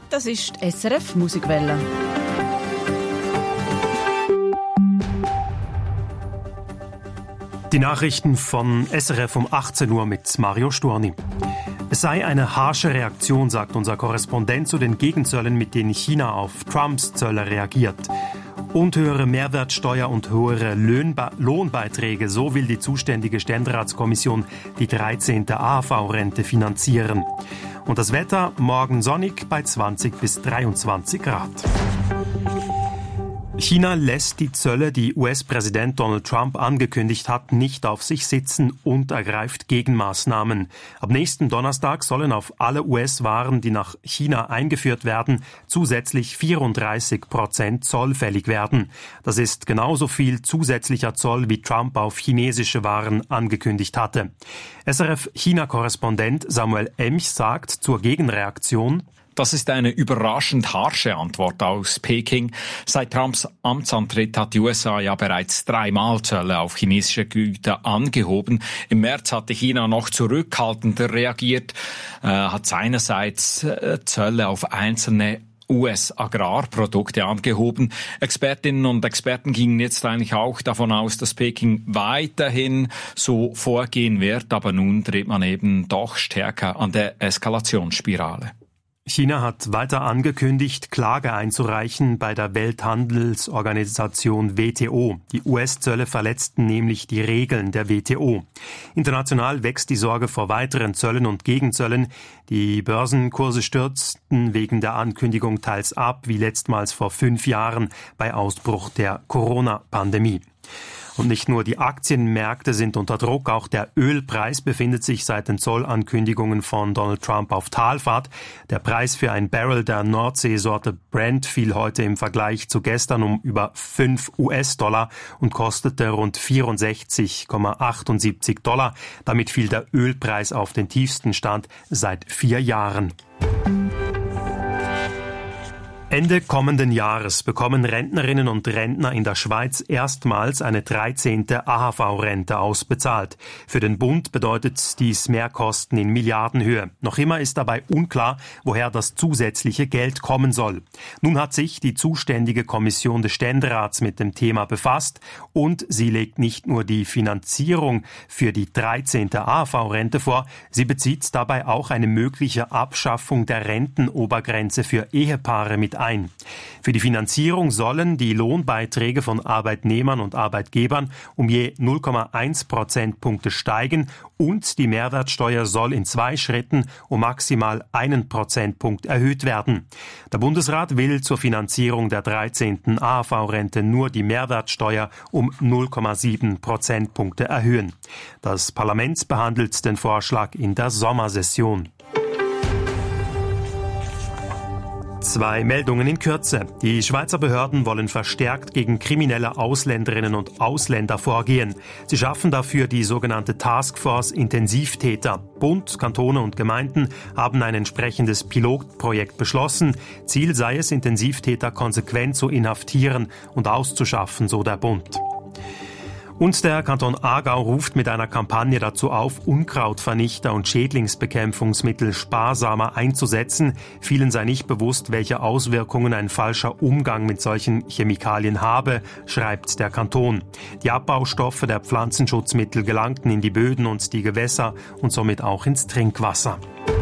Das ist die SRF Musikwelle. Die Nachrichten von SRF um 18 Uhr mit Mario Storni. Es sei eine harsche Reaktion, sagt unser Korrespondent, zu den Gegenzöllen, mit denen China auf Trumps Zölle reagiert. Und höhere Mehrwertsteuer und höhere Lohnbeiträge, so will die zuständige Ständeratskommission die 13. AHV-Rente finanzieren. Und das Wetter morgen sonnig bei 20 bis 23 Grad. China lässt die Zölle, die US-Präsident Donald Trump angekündigt hat, nicht auf sich sitzen und ergreift Gegenmaßnahmen. Ab nächsten Donnerstag sollen auf alle US-Waren, die nach China eingeführt werden, zusätzlich 34% Zoll fällig werden. Das ist genauso viel zusätzlicher Zoll, wie Trump auf chinesische Waren angekündigt hatte. SRF-China-Korrespondent Samuel Emch sagt zur Gegenreaktion: Das ist eine überraschend harsche Antwort aus Peking. Seit Trumps Amtsantritt hat die USA ja bereits 3-mal Zölle auf chinesische Güter angehoben. Im März hatte China noch zurückhaltender reagiert, hat seinerseits Zölle auf einzelne US-Agrarprodukte angehoben. Expertinnen und Experten gingen jetzt eigentlich auch davon aus, dass Peking weiterhin so vorgehen wird, aber nun dreht man eben doch stärker an der Eskalationsspirale. China hat weiter angekündigt, Klage einzureichen bei der Welthandelsorganisation WTO. Die US-Zölle verletzten nämlich die Regeln der WTO. International wächst die Sorge vor weiteren Zöllen und Gegenzöllen. Die Börsenkurse stürzten wegen der Ankündigung teils ab, wie letztmals vor 5 Jahren bei Ausbruch der Corona-Pandemie. Und nicht nur die Aktienmärkte sind unter Druck, auch der Ölpreis befindet sich seit den Zollankündigungen von Donald Trump auf Talfahrt. Der Preis für ein Barrel der Nordseesorte Brent fiel heute im Vergleich zu gestern um über $5 und kostete rund 64,78 $. Damit fiel der Ölpreis auf den tiefsten Stand seit 4 Jahren. Ende kommenden Jahres bekommen Rentnerinnen und Rentner in der Schweiz erstmals eine 13. AHV-Rente ausbezahlt. Für den Bund bedeutet dies Mehrkosten in Milliardenhöhe. Noch immer ist dabei unklar, woher das zusätzliche Geld kommen soll. Nun hat sich die zuständige Kommission des Ständerats mit dem Thema befasst und sie legt nicht nur die Finanzierung für die 13. AHV-Rente vor, sie bezieht dabei auch eine mögliche Abschaffung der Rentenobergrenze für Ehepaare mit ein. Für die Finanzierung sollen die Lohnbeiträge von Arbeitnehmern und Arbeitgebern um je 0,1 Prozentpunkte steigen und die Mehrwertsteuer soll in 2 Schritten um maximal 1 Prozentpunkt erhöht werden. Der Bundesrat will zur Finanzierung der 13. AHV-Rente nur die Mehrwertsteuer um 0,7 Prozentpunkte erhöhen. Das Parlament behandelt den Vorschlag in der Sommersession. 2 Meldungen in Kürze. Die Schweizer Behörden wollen verstärkt gegen kriminelle Ausländerinnen und Ausländer vorgehen. Sie schaffen dafür die sogenannte Taskforce Intensivtäter. Bund, Kantone und Gemeinden haben ein entsprechendes Pilotprojekt beschlossen. Ziel sei es, Intensivtäter konsequent zu inhaftieren und auszuschaffen, so der Bund. Und der Kanton Aargau ruft mit einer Kampagne dazu auf, Unkrautvernichter und Schädlingsbekämpfungsmittel sparsamer einzusetzen. Vielen sei nicht bewusst, welche Auswirkungen ein falscher Umgang mit solchen Chemikalien habe, schreibt der Kanton. Die Abbaustoffe der Pflanzenschutzmittel gelangten in die Böden und die Gewässer und somit auch ins Trinkwasser.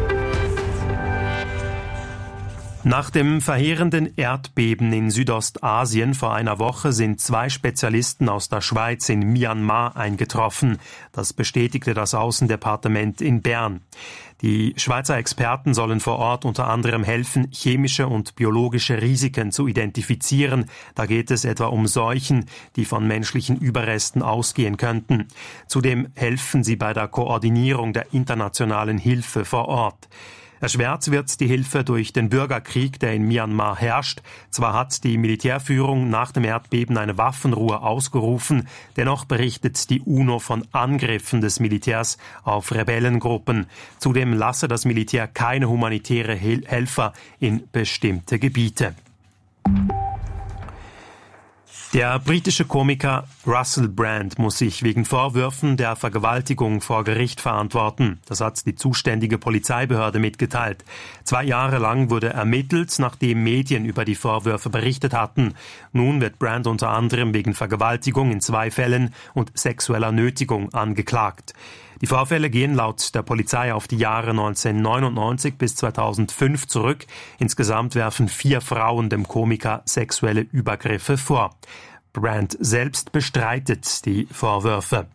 Nach dem verheerenden Erdbeben in Südostasien vor einer Woche sind 2 Spezialisten aus der Schweiz in Myanmar eingetroffen. Das bestätigte das Außendepartement in Bern. Die Schweizer Experten sollen vor Ort unter anderem helfen, chemische und biologische Risiken zu identifizieren. Da geht es etwa um Seuchen, die von menschlichen Überresten ausgehen könnten. Zudem helfen sie bei der Koordinierung der internationalen Hilfe vor Ort. Erschwert wird die Hilfe durch den Bürgerkrieg, der in Myanmar herrscht. Zwar hat die Militärführung nach dem Erdbeben eine Waffenruhe ausgerufen, dennoch berichtet die UNO von Angriffen des Militärs auf Rebellengruppen. Zudem lasse das Militär keine humanitäre Helfer in bestimmte Gebiete. Der britische Komiker Russell Brand muss sich wegen Vorwürfen der Vergewaltigung vor Gericht verantworten. Das hat die zuständige Polizeibehörde mitgeteilt. 2 Jahre lang wurde ermittelt, nachdem Medien über die Vorwürfe berichtet hatten. Nun wird Brand unter anderem wegen Vergewaltigung in 2 Fällen und sexueller Nötigung angeklagt. Die Vorfälle gehen laut der Polizei auf die Jahre 1999 bis 2005 zurück. Insgesamt werfen 4 Frauen dem Komiker sexuelle Übergriffe vor. Brand selbst bestreitet die Vorwürfe.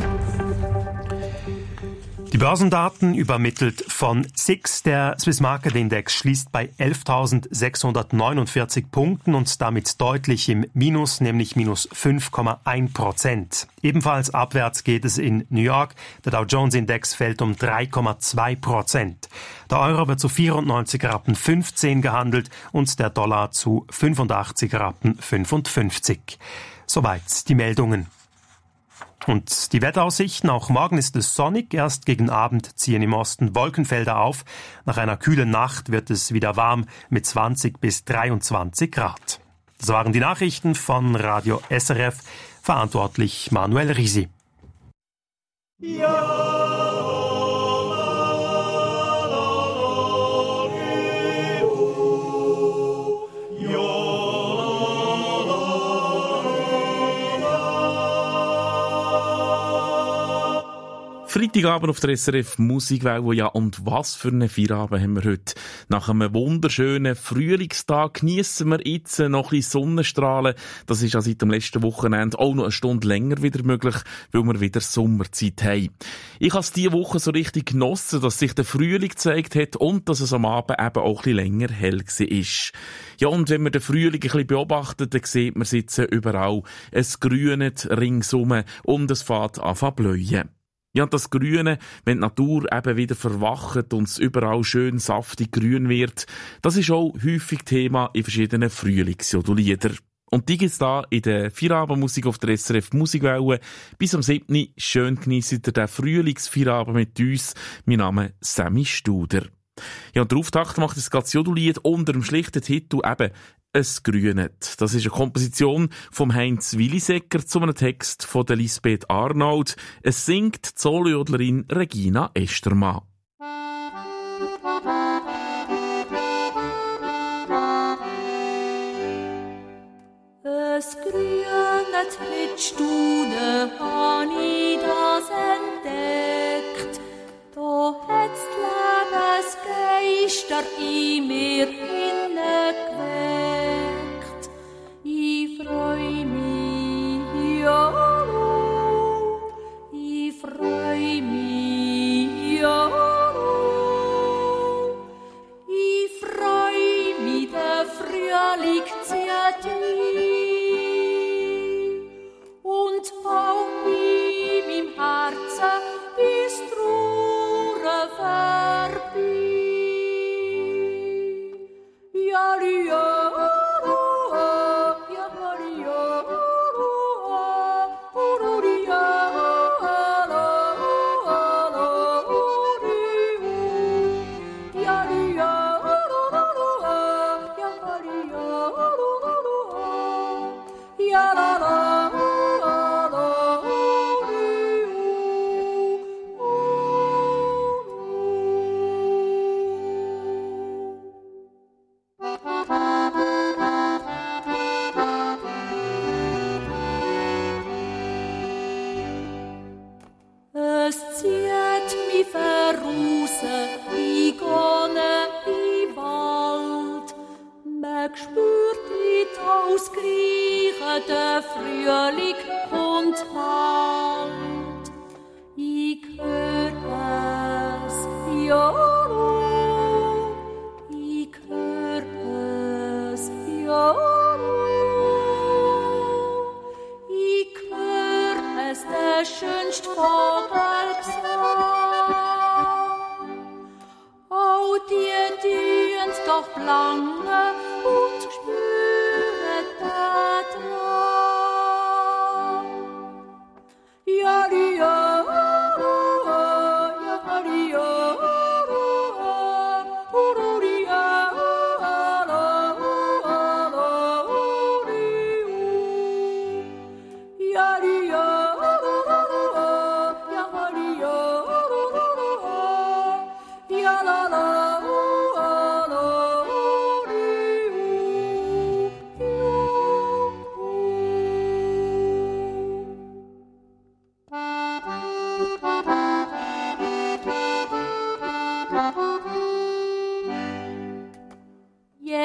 Die Börsendaten übermittelt von SIX. Der Swiss Market Index schließt bei 11.649 Punkten und damit deutlich im Minus, nämlich minus 5,1%. Ebenfalls abwärts geht es in New York. Der Dow Jones Index fällt um 3,2%. Der Euro wird zu 94,15 Rappen gehandelt und der Dollar zu 85,55 Rappen. Soweit die Meldungen. Und die Wetteraussichten, auch morgen ist es sonnig, erst gegen Abend ziehen im Osten Wolkenfelder auf. Nach einer kühlen Nacht wird es wieder warm mit 20 bis 23 Grad. Das waren die Nachrichten von Radio SRF, verantwortlich Manuel Risi. Ja. Freitagabend auf der SRF Musikwelle, ja, und was für einen Feierabend haben wir heute. Nach einem wunderschönen Frühlingstag geniessen wir jetzt noch ein bisschen Sonnenstrahlen. Das ist ja seit dem letzten Wochenende auch noch eine Stunde länger wieder möglich, weil wir wieder Sommerzeit haben. Ich habe es diese Woche so richtig genossen, dass sich der Frühling gezeigt hat und dass es am Abend eben auch ein bisschen länger hell war. Ja, und wenn man den Frühling ein bisschen beobachtet, dann sieht man sitzen überall. Es grünet ringsum und es fängt an zu bläuen. Ja, das Grüne, wenn die Natur eben wieder verwacht und es überall schön saftig grün wird, das ist auch häufig Thema in verschiedenen Frühlingsjodeliedern. Und die gibt's da in der Feierabendmusik auf der SRF Musikwelle. Bis am 7. Schön geniessen ihr den Frühlingsfeierabend mit uns. Mein Name ist Sammy Studer. Ja, und der Auftakt macht das Jodelied unter dem schlichten Titel eben «Es grünet». Das ist eine Komposition von Heinz Willisecker zu einem Text von der Lisbeth Arnold. Es singt die Solojodlerin Regina Estermann. Es grünet mit Stune, han I das entdeckt. Da hat's Lebensgeister in mir hineingeweckt. Ich freu mich, ja, ich freu mich, ja, ich freu mich, der Frühling zieht ein. Und auch in meinem Herzen ist Ruhe vorbei. Ja, ja, der Frühling kommt halt. Ich hör es, ja, ich hör es, ja, ich hör es, der schönste Vogelsang. Oh, die dient doch lange und spüret da dran. Ja, ja,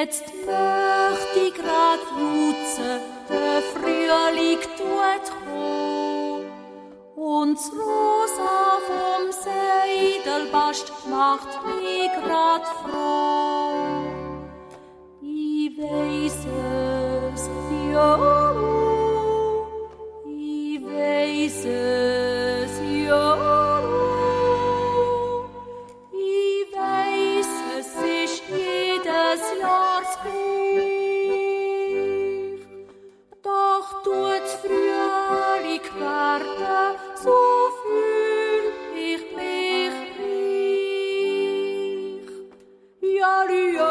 Jetzt möcht ich grad jutzen, der Frühling tut rum. Und das Rosa vom Seidelbast macht mich grad froh. Ich weiss es, ja, ich weiss es, ja, ich weiss, es ist jedes Jahr das gleich. Doch tut's Frühling werden, so fühl ich mich reich. Ja, ja.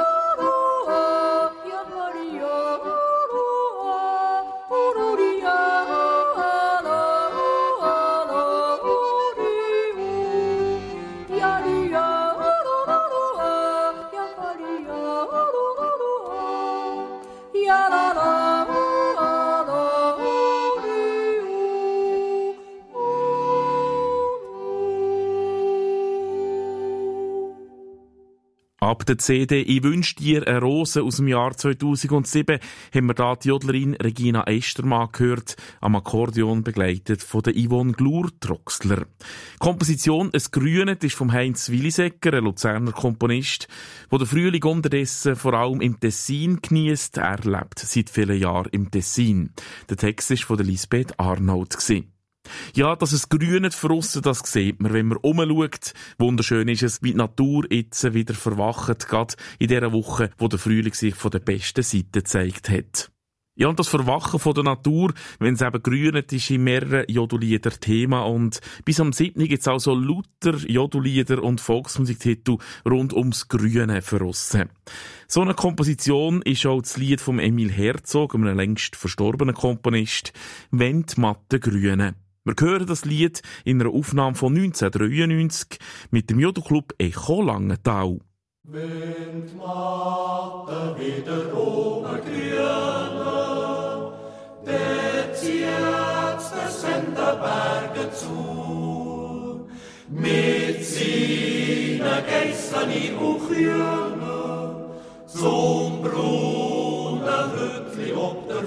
Ab der CD «Ich wünsch dir eine Rose» aus dem Jahr 2007 haben wir da die Jodlerin Regina Estermann gehört, am Akkordeon begleitet von der Yvonne Glur-Troxler. Die Komposition «Es Grünet» ist vom Heinz Willisecker, ein Luzerner Komponist, der den Frühling unterdessen vor allem im Tessin geniesst. Er lebt seit vielen Jahren im Tessin. Der Text war von der Lisbeth Arnold. Ja, dass es grünet draussen, das sieht man, wenn man umschaut. Wunderschön ist es, wie die Natur jetzt wieder verwacht, gerade in dieser Woche, wo der Frühling sich von der besten Seite gezeigt hat. Ja, und das Verwachen von der Natur, wenn es eben grünet, ist in mehreren Jodellieder Thema und bis am 7. gibt es auch so lauter Jodellieder und Volksmusiktitel rund ums Grüne verrossen. So eine Komposition ist auch das Lied von Emil Herzog, einem längst verstorbenen Komponist, «Wenn die Matte grüne». Wir hören das Lied in einer Aufnahme von 1993 mit dem Jodelclub Echo Langenthal. Wenn die Matte wieder oben grüne, dann zieht's das in den Bergen zu. Mit seinen Geisseni und Kühne, zum braunen Hütli ob der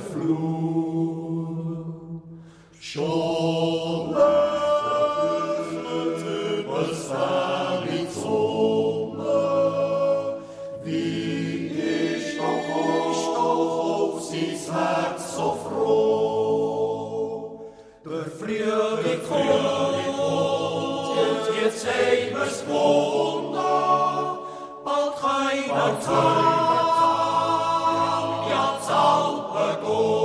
Flur. Schon öffnet übers Feld die Sonne, wie ist doch auf sein Herz so froh. Der Frühling kommt, jetzt haben wir's gewonnen, bald keiner Tag, ja Zauber geht.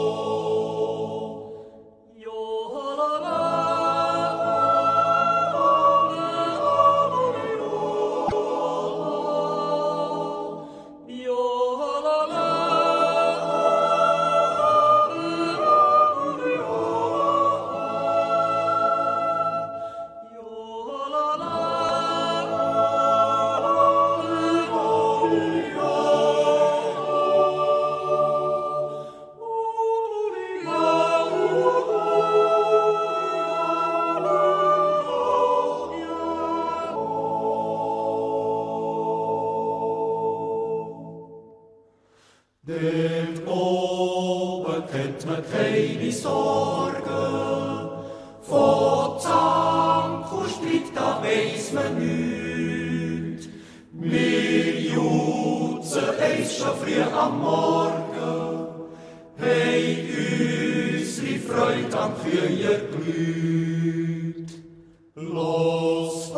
Dort oben kennt man keine Sorgen, von Zank und Streit, da weiss man nichts. Wir jutzen eins schon früh am Morgen, haben unsere Freude am Kühe glüht. Los,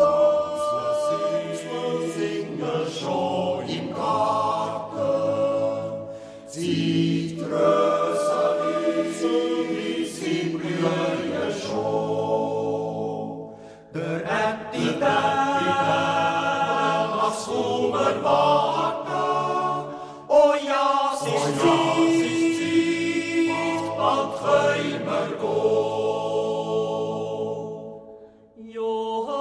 wir singen schon im Garten, sie trösten uns, wie sie blühen schon. Der Äpfelbär, lass Hunger warten, oh ja, es ist Zeit, bald können wir gehen.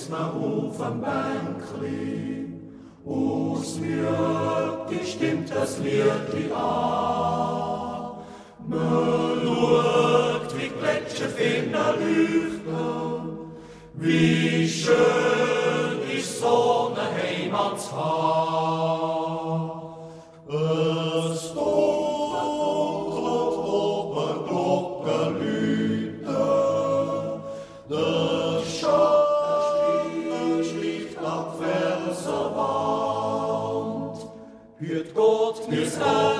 sitzt man auf am Bänkli. Aus Mürti stimmt das Liedli an. Man schaut, wie Gletscherfinner leuchten, wie schön ist so eine Heimat zu haben. Es dunkelt oben Glocken läuten, der Schatten schleicht ab Felsenwand. Hüt Gott mis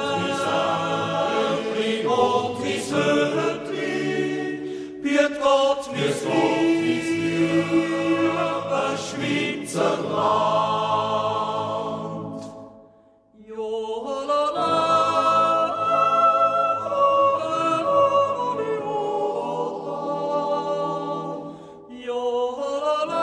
Ämli und mis Hütli, hüt Gott mis liebe Schweizer Land. Joholala, joholala,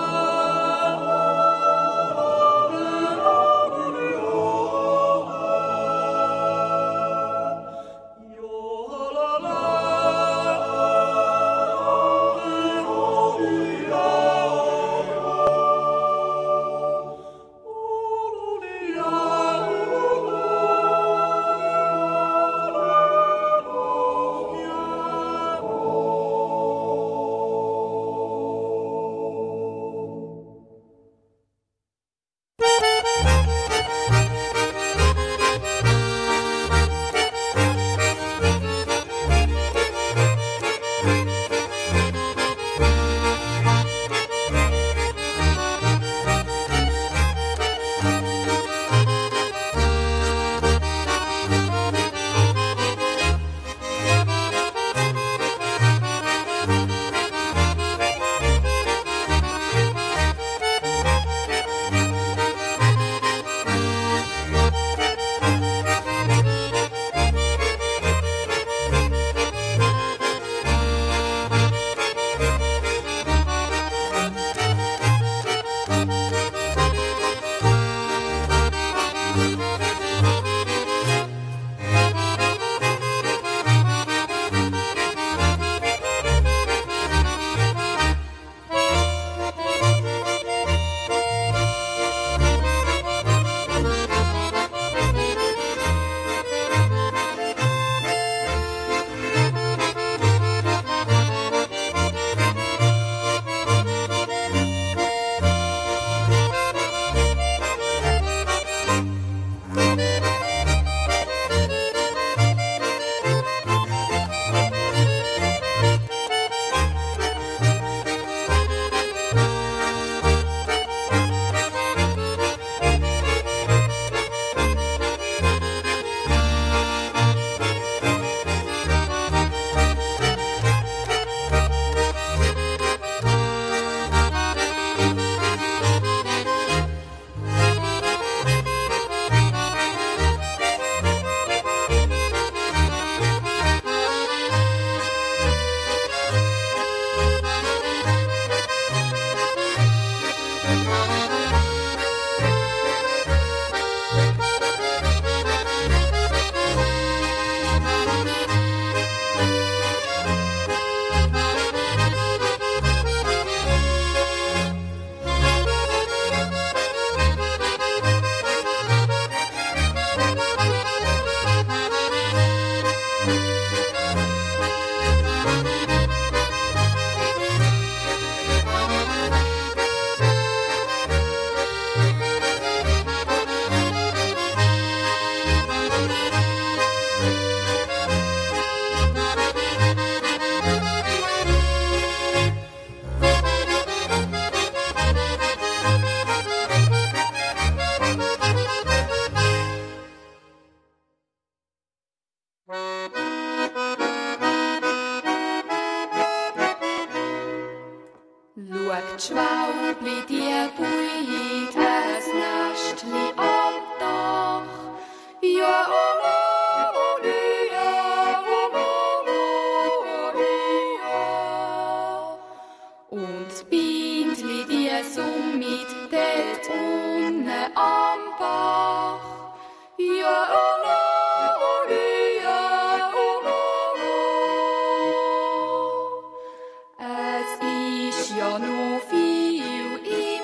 Schaut, Schwaubli, die buit es Nestli am Dach. Ja, und das Bindli, die summit dort unten am Bach. Ja, es ist ja noch viel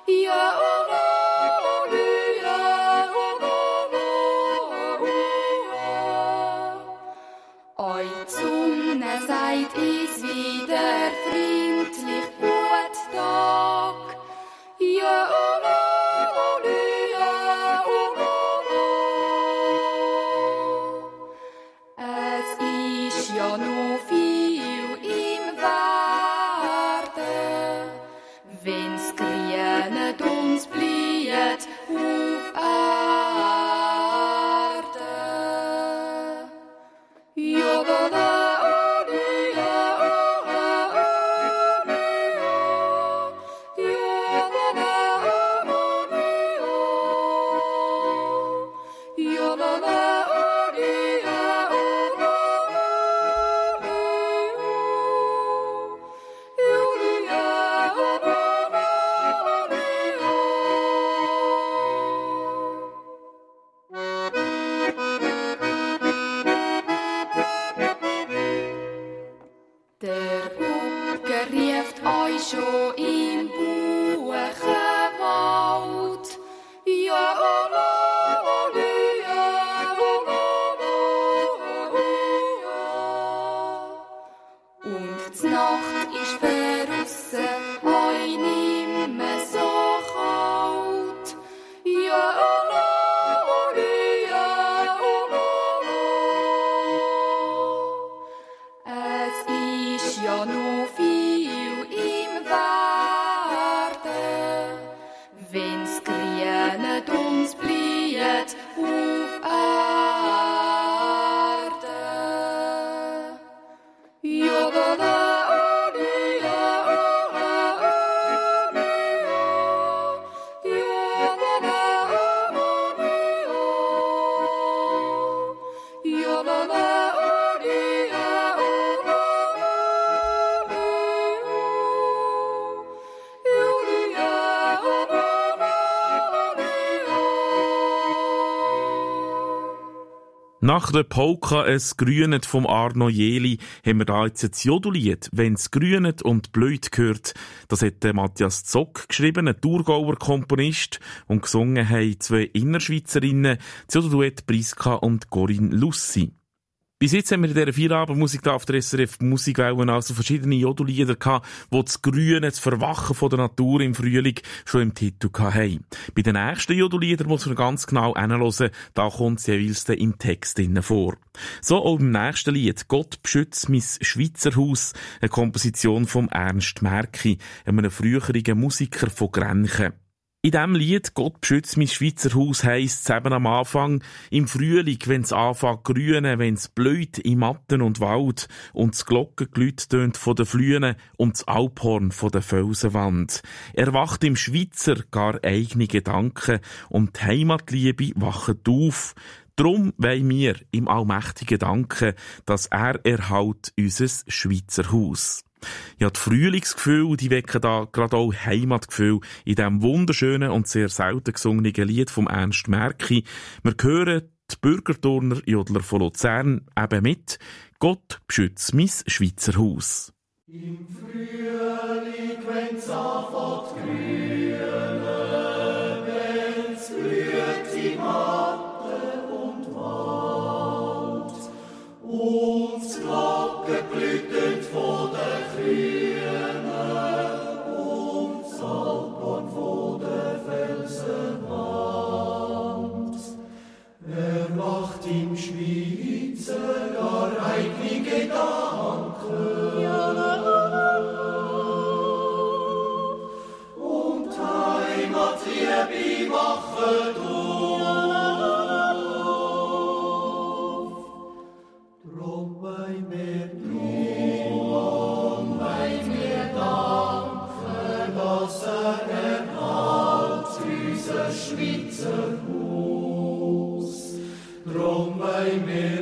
Nach der Polka «Es grünet» vom Arno Jeli haben wir da jetzt das Jodulied «Wenn's grünet und blöd gehört». Das hat der Matthias Zock geschrieben, ein Thurgauer Komponist, und gesungen haben zwei Innerschweizerinnen, das Jodelduett Priska und Corinne Lussi. Bis jetzt haben wir in dieser Feierabendmusik auf der SRF Musikwelle also verschiedene Jodellieder gehabt, die das Grüne, das Verwachen von der Natur im Frühling schon im Titel hatten. Bei den nächsten Jodelliedern muss man ganz genau hinhören, da kommt es jeweils im Text vor. So auch im nächsten Lied «Gott beschütz mein Schweizer Haus», eine Komposition von Ernst Märki, einem früheren Musiker von Grenchen. In diesem Lied «Gott beschützt mein Schweizer Haus» heisst es eben am Anfang, im Frühling, wenn's anfängt grünen, wenn's blüht im Matten und Wald und das Glockengelüt tönt von den Flühen und das Alphorn von der Felsenwand. Erwacht im Schweizer gar eigene Gedanken und die Heimatliebe wacht auf. Drum wollen wir ihm Allmächtigen danken, dass er erhält unser Schweizer Haus. Ja, die Frühlingsgefühle, die wecken da gerade auch Heimatgefühl in diesem wunderschönen und sehr selten gesungenen Lied vom Ernst Märki. Wir hören die Bürgerturner Jodler von Luzern eben mit «Gott beschütz mein Schweizer Haus». Im Frühling, wenn's anfängt grünen, wenn's blüht im Matten und Wald und das Glockengelüt tönt von den Krünen und das Alphorn von der Felsenwand. Erwacht im Schweizer gar eigene Gedanken und Heimatliebe wacht auf. Drum bei mir danken, dass erhält unser Schweizer Haus. Drum bei mir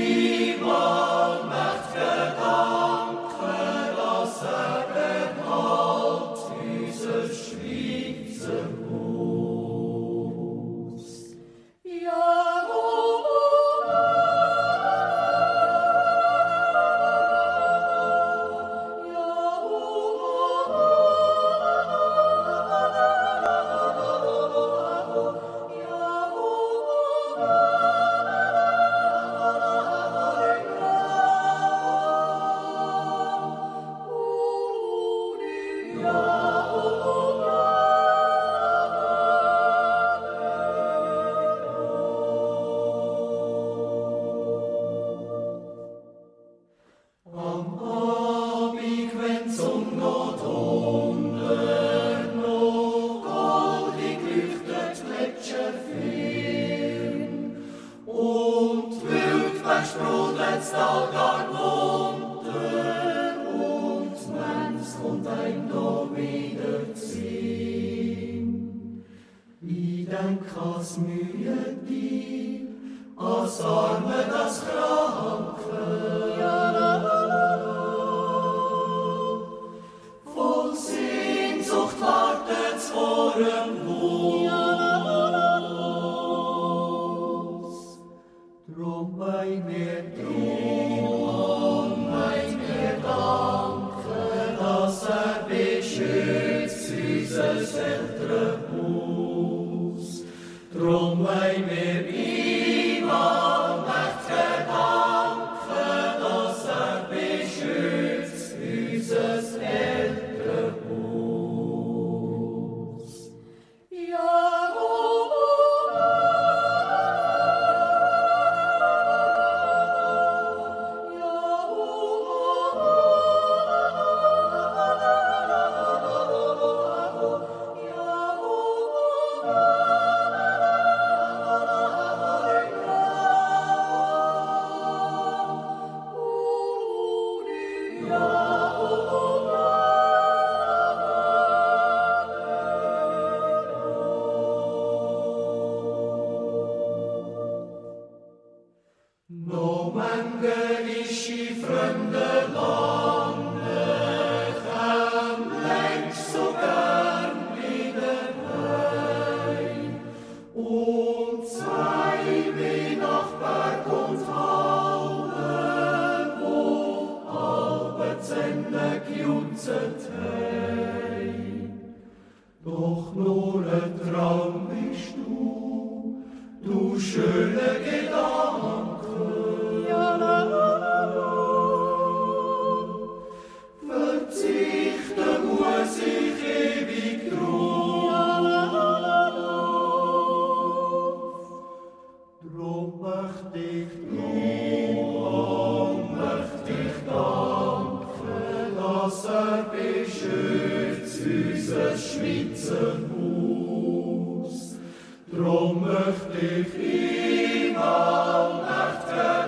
allmächtigen danken, dass erhält unser Schweizer Haus. Ja, das Tal gar munter und mens kommt ein da wieder ziehen. Ich denk als Mühe die, als Arme das Kranke, voll Sehnsucht wartet's vor dem Haus. Drum bei mir danke, dass beschützt unser Elternhaus. Drum bei mir niemand möchte danke, dass beschützt unser Elternhaus. Ja, no mangelische fremde Lande, kam längst so gern wieder heim. Und sei wie nach Berg und Halle, wo halbe Zähne gejunzet heim. Doch nur ein Traum bist du schöne Gedanke. Verzichten muss ich ewig drauf. Drum möchte ich danken, dass beschützt unser Schweizer Haus. Drum möchte ich ihm danken,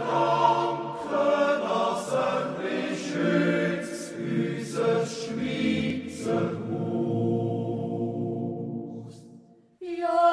dass beschützt unser Schweizer Haus. Ja,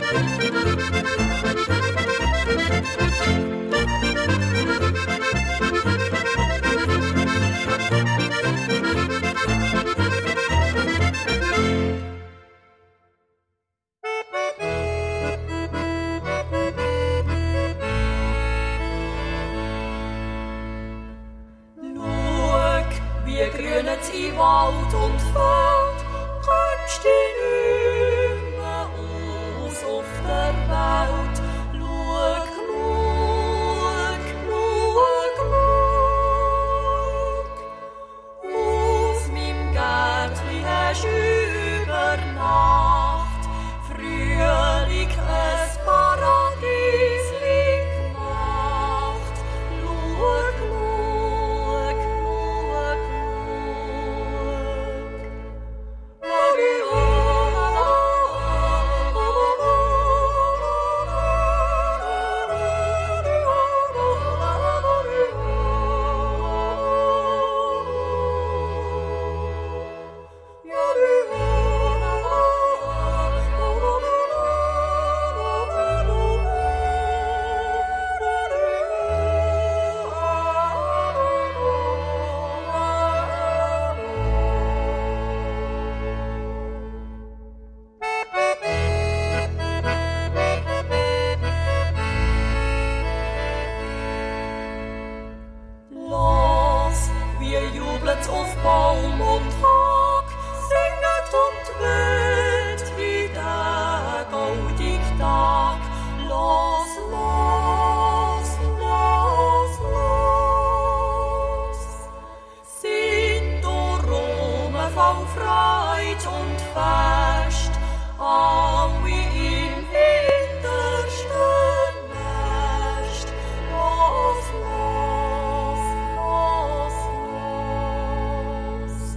In Wald und Feld kennst dich nicht mehr aus auf der Welt. Schau, aus meinem Gärtli hast du über Nacht Frühling ein Paradiesli gemacht. Schau, auf Baum und Hag, singet und weht wie der goldige Tag. Los, los, los, los. Sind Rome voll Freud und Fest, alle im hintersten Nest. Los, los, los, los.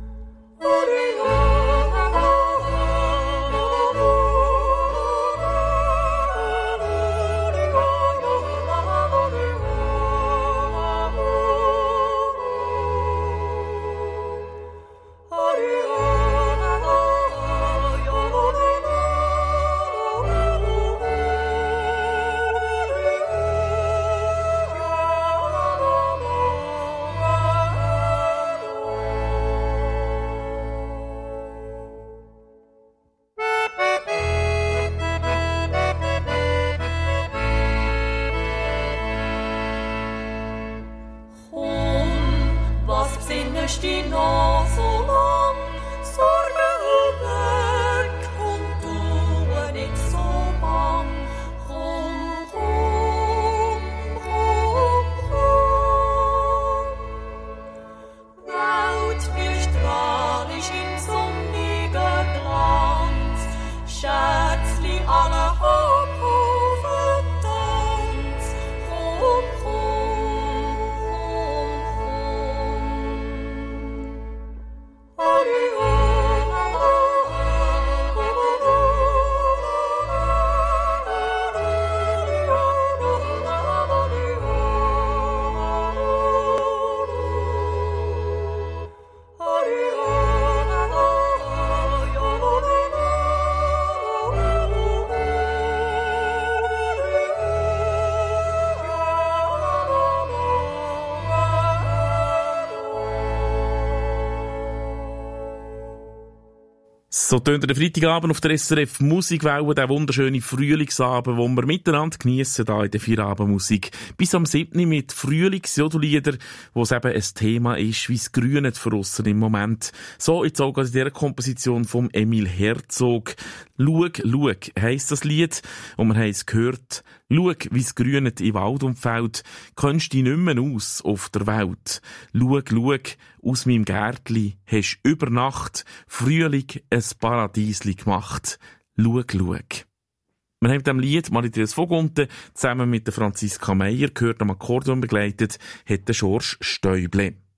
Besinnest dich noch so lang, Sorgen weg und du nicht so bang. Komm, komm, komm, komm. Welt, wie strahlisch im sonnigen Glanz, Schätzli alle Hock auf den Tanz. Komm, komm, komm, komm. So tönt der Freitagabend auf der SRF Musikwelle, der wunderschöne Frühlingsabend, den wir miteinander geniessen hier in der Feierabendmusik. Bis am 7. mit Frühlingsjodellieder, wo es eben ein Thema ist, wie es grünet für uns im Moment. So jetzt auch in dieser Komposition vom Emil Herzog. «Schau, schau» heisst das Lied, und wir haben es gehört. «Schau, wie es grünet in Wald und Feld, kennst dich nicht mehr aus auf der Welt. Schau, schau, aus meinem Gärtli hast über Nacht Frühling ein Paradiesli gemacht. Schau, schau.» Wir haben mit diesem Lied Marie-Therese Vogunten zusammen mit der Franziska Meyer gehört, am Akkordeon begleitet, hat der Schorsch Stäuble.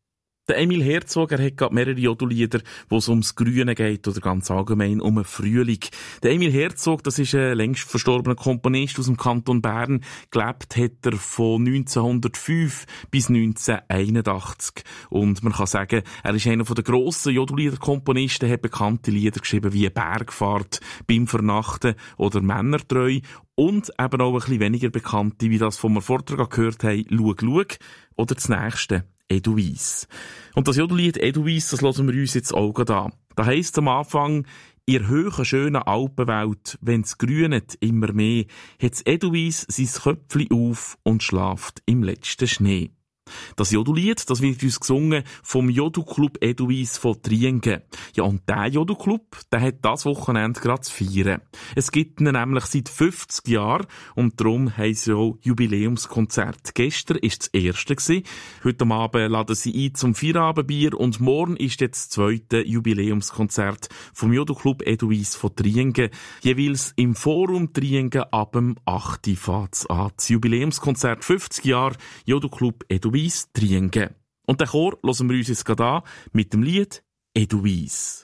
Der Emil Herzog, er hat gerade mehrere Jodellieder, wo es ums Grüne geht oder ganz allgemein um den Frühling. Der Emil Herzog, das ist ein längst verstorbener Komponist aus dem Kanton Bern. Gelebt hat er von 1905 bis 1981. Und man kann sagen, er ist einer der grossen Jodellieder-Komponisten, hat bekannte Lieder geschrieben wie Bergfahrt, Beim Vernachten oder Männertreu. Und eben auch ein bisschen weniger bekannte, wie das, von wir vorher gehört haben, Schau, schau oder das nächste, Edelweiss. Und das Jodellied Edelweiss, das hören wir uns jetzt auch gerade an. Da heisst am Anfang, in der hohen, schönen Alpenwelt, wenn's grünet immer mehr, hat's Edelweiss sein Köpfli auf und schlaft im letzten Schnee. Das Jodellied, das wird uns gesungen vom Jodelclub Edelweiss von Triengen. Ja, und der Jodelclub, der hat das Wochenende gerade zu feiern. Es gibt ihn nämlich seit 50 Jahren und darum heisst es auch Jubiläumskonzert. Gestern war das erste gewesen. Heute Abend laden sie ein zum Feierabendbier und morgen ist jetzt das zweite Jubiläumskonzert vom Jodelclub Edelweiss von Triengen. Jeweils im Forum Triengen ab dem 8. fährt's an. Das Jubiläumskonzert 50 Jahre Jodelclub Edelweiss Triengen. Und den Chor hören wir uns jetzt gerade an mit dem Lied Edelweiss.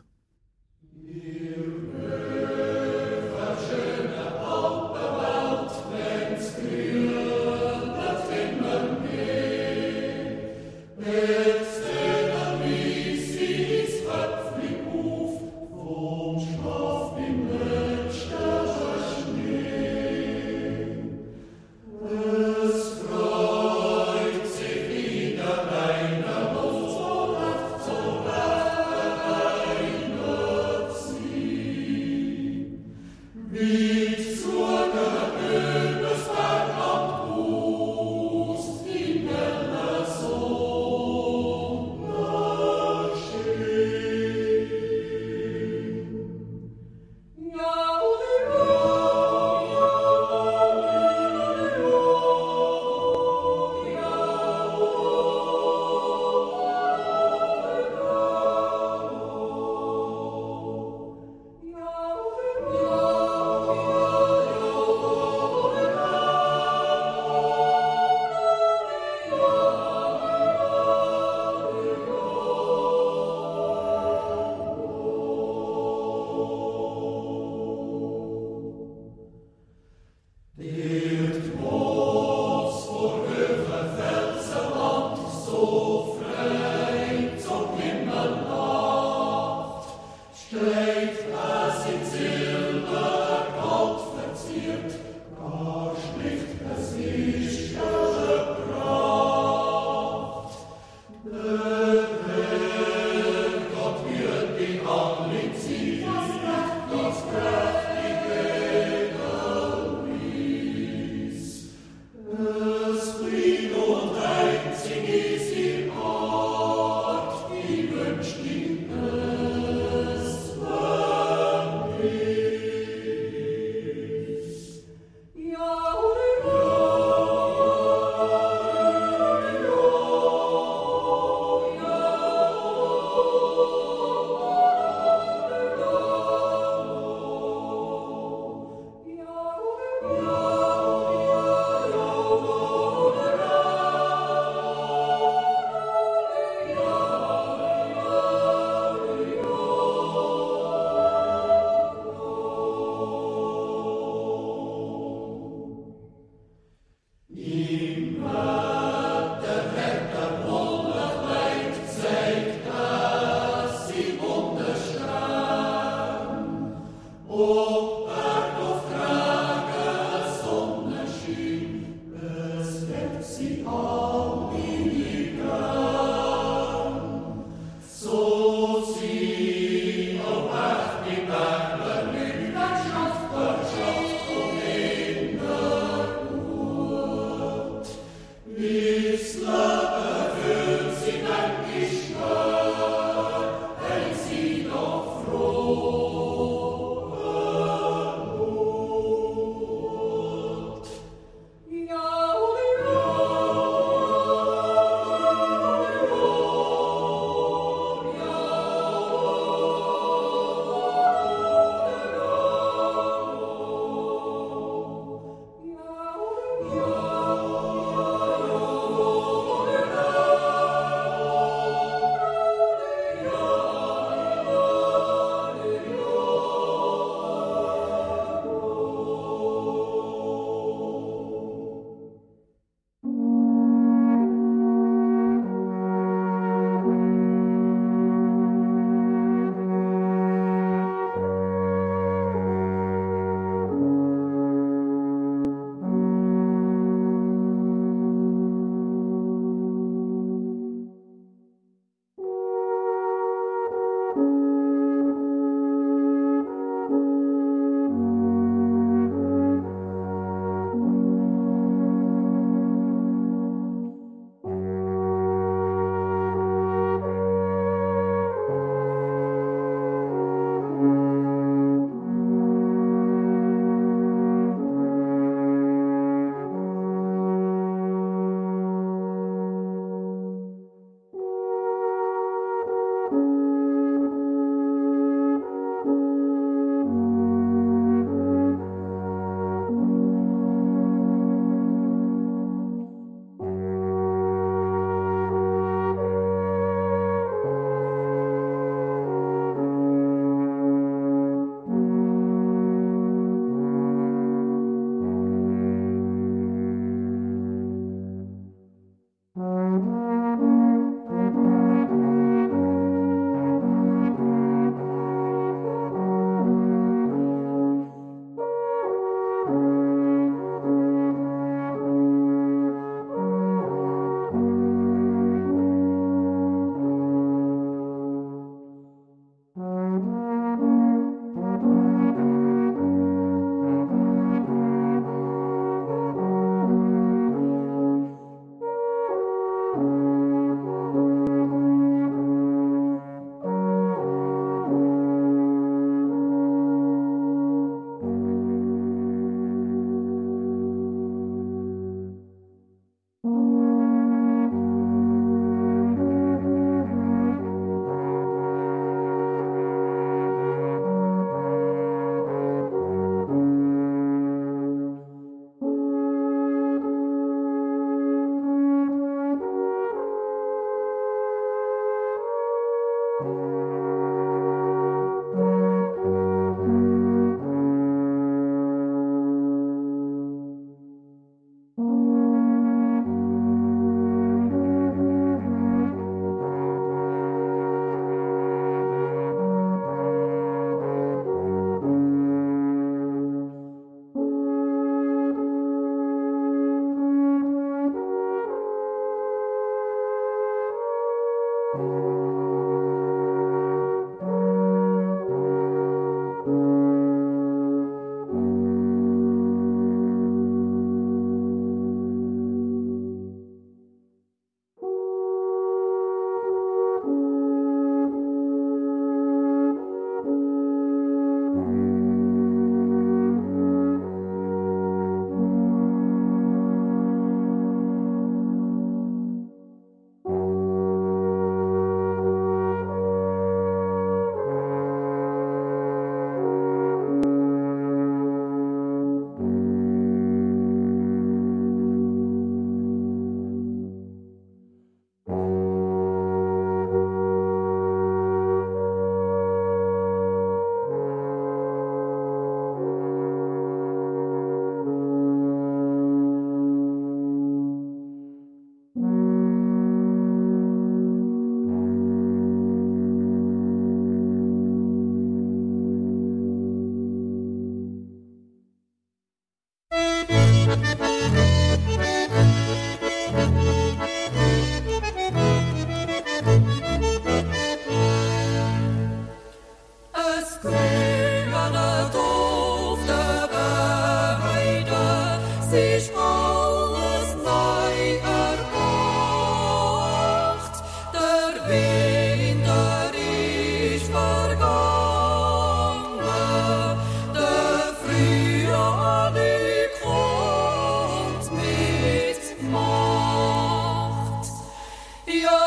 ist alles neu erwacht. Der Winter ist vergangen, der Frühling kommt mit Macht. Ja,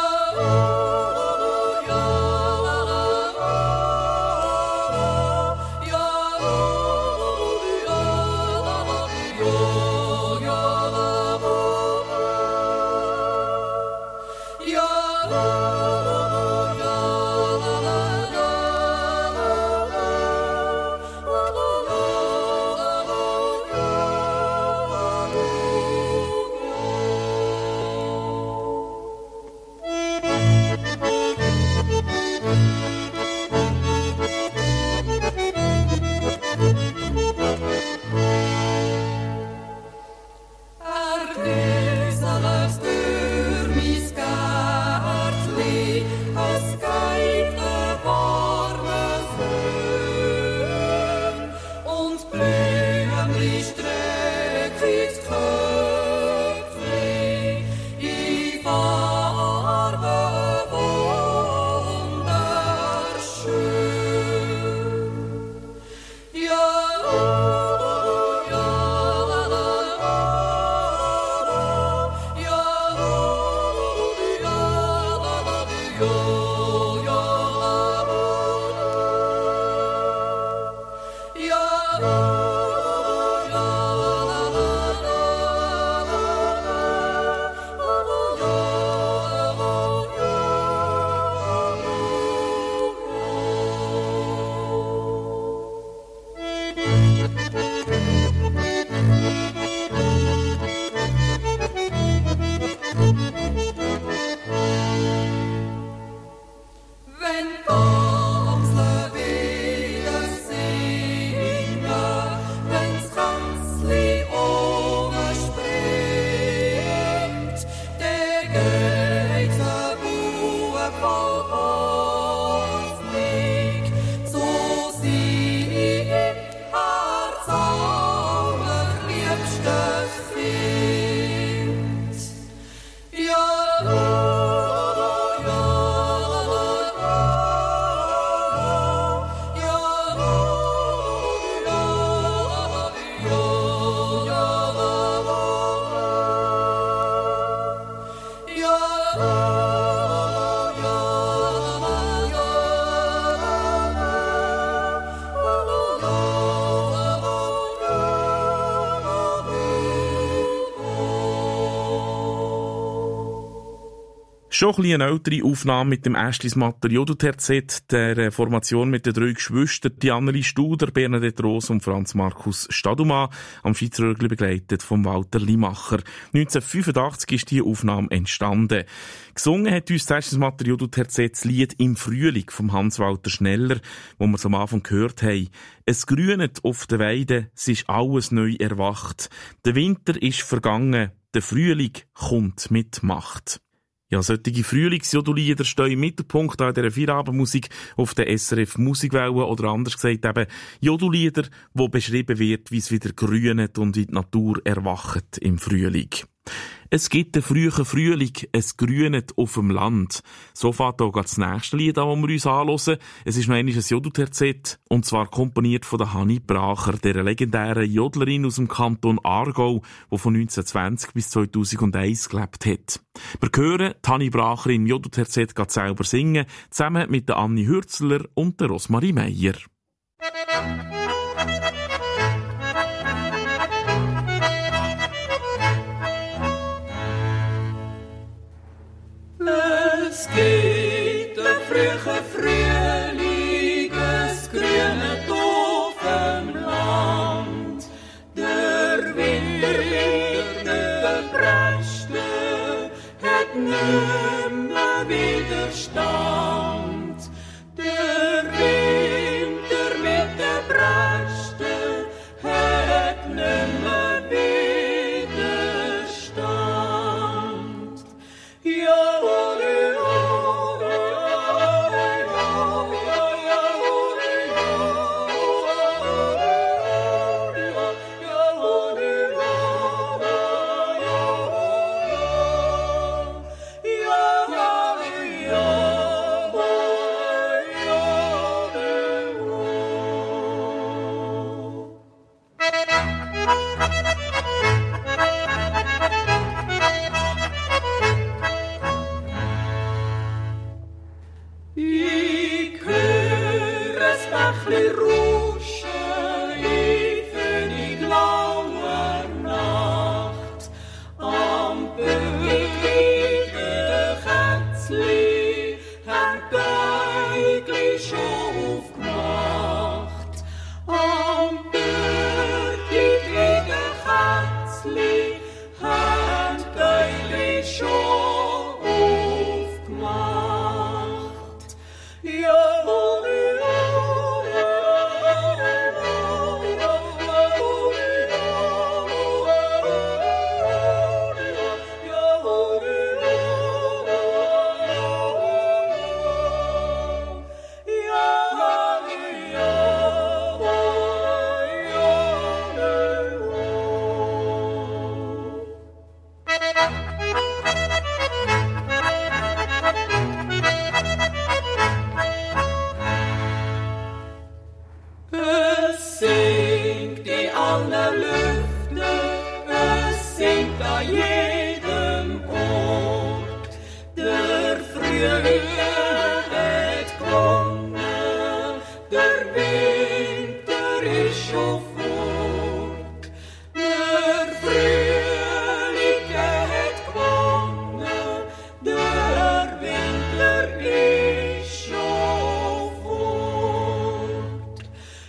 Schon ein bisschen eine ältere Aufnahme mit dem Ästlismatter Jodelterzett, der Formation mit den 3 Geschwistern, die Anneli Studer, Bernadette Roos und Franz Markus Stadumann, am Schweizerörgli begleitet von Walter Limacher. 1985 ist die Aufnahme entstanden. Gesungen hat uns das Ästlismatter Jodelterzett das Lied «Im Frühling» von Hans-Walter Schneller, wo wir es am Anfang gehört haben. Es grünet auf der Weide, es ist alles neu erwacht. Der Winter ist vergangen, der Frühling kommt mit Macht. Ja, solche Frühlingsjodellieder stehen im Mittelpunkt an dieser Feierabendmusik auf der SRF Musikwelle oder anders gesagt eben Jodellieder, wo beschrieben wird, wie es wieder grünet und wie die Natur erwacht im Frühling. Es gibt einen frühen Frühling, es grünet auf dem Land. So fährt auch das nächste Lied an, das wir uns anhören. Es ist noch einmal ein Jodelterzett, und zwar komponiert von der Hanni Bracher, der legendären Jodlerin aus dem Kanton Aargau, die von 1920 bis 2001 gelebt hat. Wir hören die Hanni Bracher im Jodelterzett selber singen, zusammen mit der Anni Hürzler und der Rosmarie Meier. Es geht der frühe Frühling, es grünet auf dem Land. Der Winter Bräste hat nimmer Widerstand. Der Winter mit der Bräste hat nimmer Widerstand. Ja, an jedem Ort. Der Frühling hat gewonnen, der Winter ist schon fort. Der Frühling hat gewonnen, der Winter ist schon fort.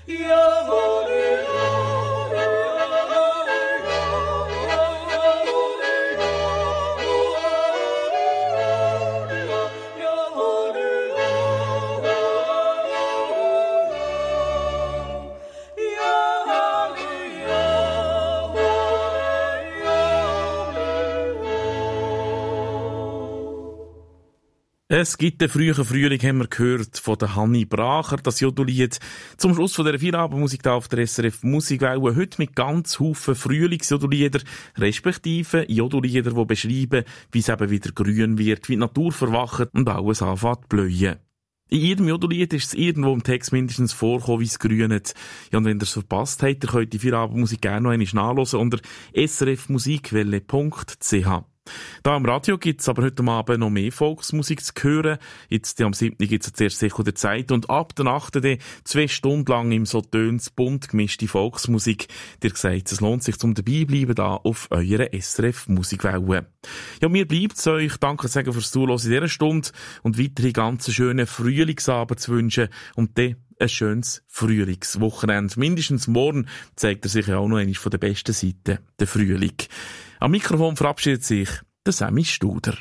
Es gibt den frühen Frühling, haben wir gehört, von der Hanni Bracher, das Jodellied. Zum Schluss von dieser Feierabendmusik da auf der SRF Musikwelle. Heute mit ganz Haufen Frühlingsjodellieder, respektive Jodellieder, die beschreiben, wie es eben wieder grün wird, wie die Natur verwacht und alles anfängt zu blühen. In jedem Jodellied ist es irgendwo im Text mindestens vorkommen, wie es grünet. Ja, und wenn ihr es verpasst habt, ihr könnt die Feierabendmusik gerne noch einmal nachhören unter srfmusikwelle.ch. Da am Radio gibt's aber heute Abend noch mehr Volksmusik zu hören. Jetzt am 7. gibt's zuerst «Echo der Zeit» und ab der 8. 2 Stunden lang im so töns bunt gemischte Volksmusik. Dir gesagt, es lohnt sich zum dabei bleiben da auf eurer SRF Musikwelle. Ja, mir bleibt's euch Danke sagen fürs Zuhören in dieser Stunde und weiterhin ganz schönen Frühlingsabend zu wünschen und dann ein schönes Frühlingswochenende. Mindestens morgen zeigt er sich ja auch noch einmal von der besten Seite, der Frühling. Am Mikrofon verabschiedet sich der Sammy Studer.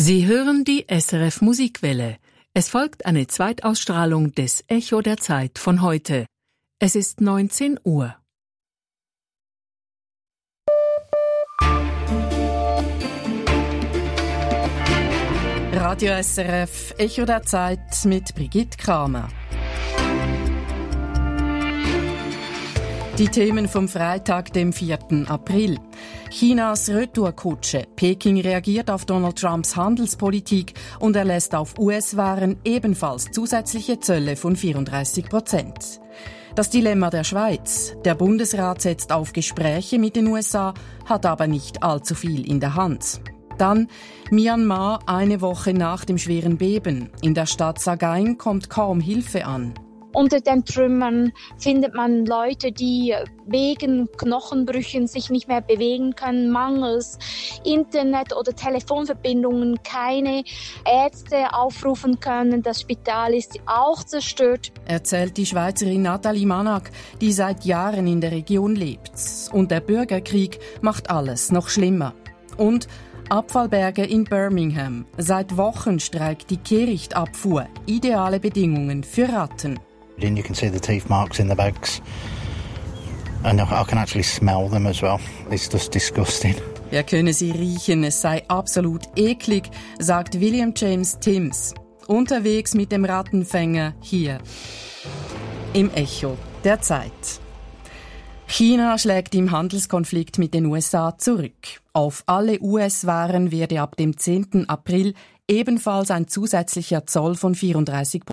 Sie hören die SRF Musikwelle. Es folgt eine Zweitausstrahlung des Echo der Zeit von heute. Es ist 19 Uhr. Radio SRF Echo der Zeit mit Brigitte Kramer. Die Themen vom Freitag, dem 4. April. Chinas Retourkutsche. Peking reagiert auf Donald Trumps Handelspolitik und erlässt auf US-Waren ebenfalls zusätzliche Zölle von 34%. Das Dilemma der Schweiz. Der Bundesrat setzt auf Gespräche mit den USA, hat aber nicht allzu viel in der Hand. Dann Myanmar, eine Woche nach dem schweren Beben. In der Stadt Sagaing kommt kaum Hilfe an. Unter den Trümmern findet man Leute, die wegen Knochenbrüchen sich nicht mehr bewegen können, mangels Internet- oder Telefonverbindungen keine Ärzte aufrufen können. Das Spital ist auch zerstört. Erzählt die Schweizerin Nathalie Manak, die seit Jahren in der Region lebt. Und der Bürgerkrieg macht alles noch schlimmer. Und Abfallberge in Birmingham. Seit Wochen streikt die Kehrichtabfuhr. Ideale Bedingungen für Ratten. And you can see the teeth marks in the bags. And I can actually smell them as well. It's just disgusting. Er könne sie riechen, es sei absolut eklig, sagt William James Timms. Unterwegs mit dem Rattenfänger hier im Echo der Zeit. China schlägt im Handelskonflikt mit den USA zurück. Auf alle US-Waren werde ab dem 10. April ebenfalls ein zusätzlicher Zoll von 34%